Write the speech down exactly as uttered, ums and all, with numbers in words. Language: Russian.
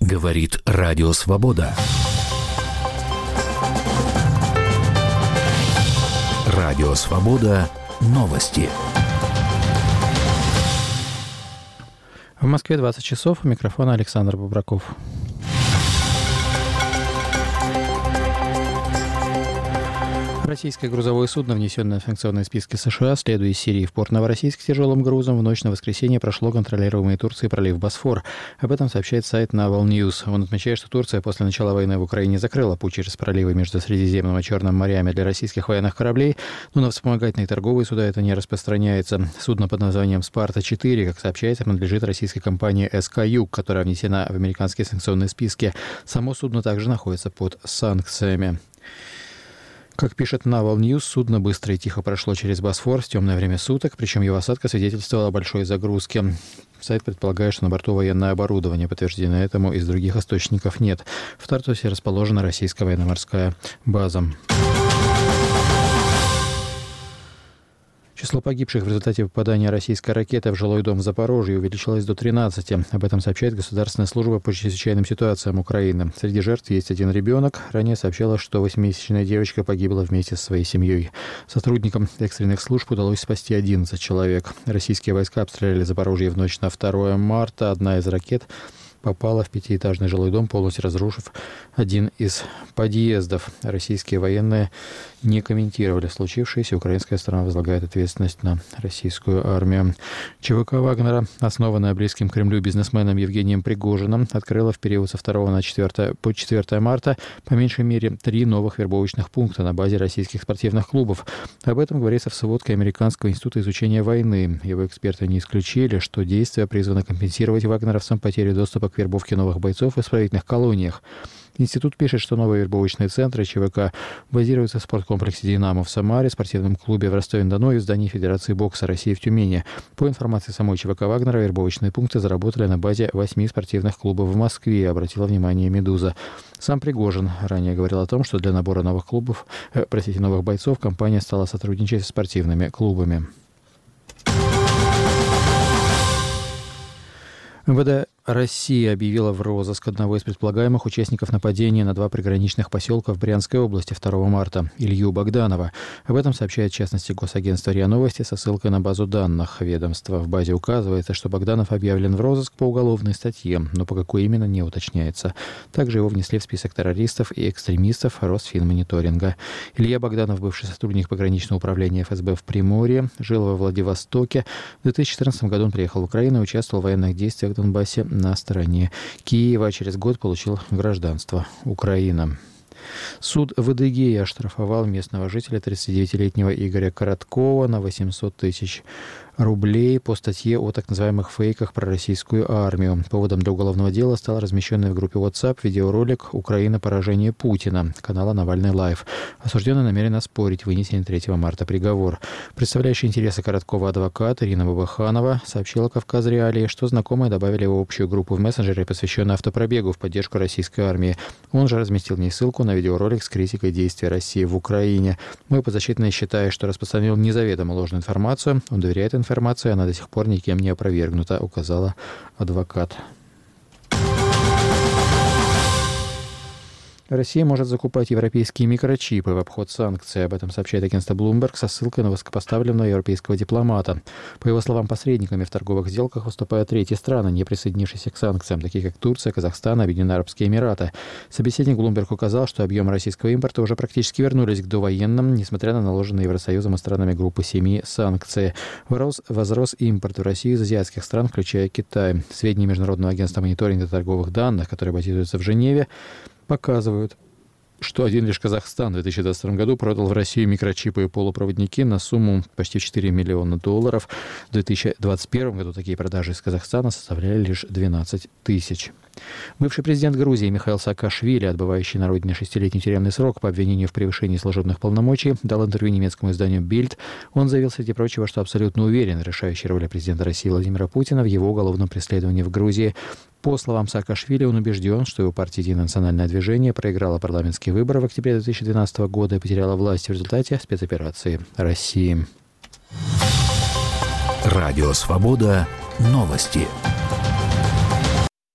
Говорит Радио Свобода. Радио Свобода. Новости. В Москве двадцать часов. У микрофона Александр Бубраков. Российское грузовое судно, внесенное в санкционные списки США, следуя из Сирии в порт Новороссийск с тяжелым грузом, в ночь на воскресенье прошло контролируемый Турцией пролив Босфор. Об этом сообщает сайт Naval News. Он отмечает, что Турция после начала войны в Украине закрыла путь через проливы между Средиземным и Черным морями для российских военных кораблей, но на вспомогательные торговые суда это не распространяется. Судно под названием «Спарта-четыре», как сообщается, принадлежит российской компании эс ка Юг, которая внесена в американские санкционные списки. Само судно также находится под санкциями. Как пишет Naval News, судно быстро и тихо прошло через Босфор в темное время суток, причем его осадка свидетельствовала о большой загрузке. Сайт предполагает, что на борту военное оборудование. Подтверждения этому из других источников нет. В Тартусе расположена российская военно-морская база. Число погибших в результате попадания российской ракеты в жилой дом в Запорожье увеличилось до тринадцати. Об этом сообщает Государственная служба по чрезвычайным ситуациям Украины. Среди жертв есть один ребенок. Ранее сообщалось, что восьмимесячная девочка погибла вместе со своей семьей. Сотрудникам экстренных служб удалось спасти одиннадцать человек. Российские войска обстреляли Запорожье в ночь на второе марта. Одна из ракет попала в пятиэтажный жилой дом, полностью разрушив один из подъездов. Российские военные не комментировали случившееся. Украинская сторона возлагает ответственность на российскую армию. ЧВК Вагнера, основанная близким к Кремлю бизнесменом Евгением Пригожиным, открыла в период со второго на четвёртое, по четвёртое марта по меньшей мере три новых вербовочных пункта на базе российских спортивных клубов. Об этом говорится в сводке Американского института изучения войны. Его эксперты не исключили, что действия призваны компенсировать вагнеровцам потерю доступа к вербовке новых бойцов в исправительных колониях. Институт пишет, что новые вербовочные центры ЧВК базируются в спорткомплексе «Динамо» в Самаре, спортивном клубе в Ростове-на-Дону и в здании Федерации бокса России в Тюмени. По информации самой ЧВК Вагнера, вербовочные пункты заработали на базе восьми спортивных клубов в Москве, обратила внимание «Медуза». Сам Пригожин ранее говорил о том, что для набора новых клубов, э, простите, новых бойцов компания стала сотрудничать с спортивными клубами. эм вэ дэ России объявила в розыск одного из предполагаемых участников нападения на два приграничных поселка в Брянской области второго марта, Илью Богданова. Об этом сообщает, в частности, госагентство РИА Новости со ссылкой на базу данных ведомства. В базе указывается, что Богданов объявлен в розыск по уголовной статье, но по какой именно не уточняется. Также его внесли в список террористов и экстремистов Росфинмониторинга. Илья Богданов, бывший сотрудник пограничного управления эф эс бэ в Приморье, жил во Владивостоке. В две тысячи четырнадцатом году он приехал в Украину и участвовал в военных действиях в Донбассе на стороне Киева. Через год получил гражданство Украины. Суд в Адыгее оштрафовал местного жителя тридцатидевятилетнего Игоря Короткова на восемьсот тысяч рублей по статье о так называемых фейках про российскую армию. Поводом для уголовного дела стал размещенный в группе WhatsApp видеоролик «Украина. Поражение Путина» канала «Навальный Лайв». Осужденный намерен оспорить вынесенный третьего марта приговор. Представляющий интересы Короткова адвокат Ирина Бабаханова сообщила «Кавказ Реалии», что знакомые добавили его в общую группу в мессенджере, посвященную автопробегу в поддержку российской армии. Он же разместил в ней ссылку на видеоролик с критикой действий России в Украине. Мой подзащитный считает, что распространил незаведомо ложную информацию. Он доверяет информации. Информация, она до сих пор никем не опровергнута, указала адвокат. Россия может закупать европейские микрочипы в обход санкций. Об этом сообщает агентство Bloomberg со ссылкой на высокопоставленного европейского дипломата. По его словам, посредниками в торговых сделках выступают третьи страны, не присоединившиеся к санкциям, такие как Турция, Казахстан, Объединенные Арабские Эмираты. Собеседник Bloomberg указал, что объемы российского импорта уже практически вернулись к довоенным, несмотря на наложенные Евросоюзом и странами группы семи санкции. Возрос, возрос импорт в Россию из азиатских стран, включая Китай. Сведения Международного агентства мониторинга торговых данных, которые базируются в Женеве, показывают, что один лишь Казахстан в две тысячи двадцать втором году продал в Россию микрочипы и полупроводники на сумму почти четыре миллиона долларов. В две тысячи двадцать первом году такие продажи из Казахстана составляли лишь двенадцать тысяч. Бывший президент Грузии Михаил Саакашвили, отбывающий на родине шестилетний тюремный срок по обвинению в превышении служебных полномочий, дал интервью немецкому изданию «Бильд». Он заявил, среди прочего, что абсолютно уверен в решающей роли президента России Владимира Путина в его уголовном преследовании в Грузии. По словам Саакашвили, он убежден, что его партия «Единое национальное движение» проиграла парламентские выборы в октябре две тысячи двенадцатого года и потеряла власть в результате спецоперации России. Радио «Свобода». Новости.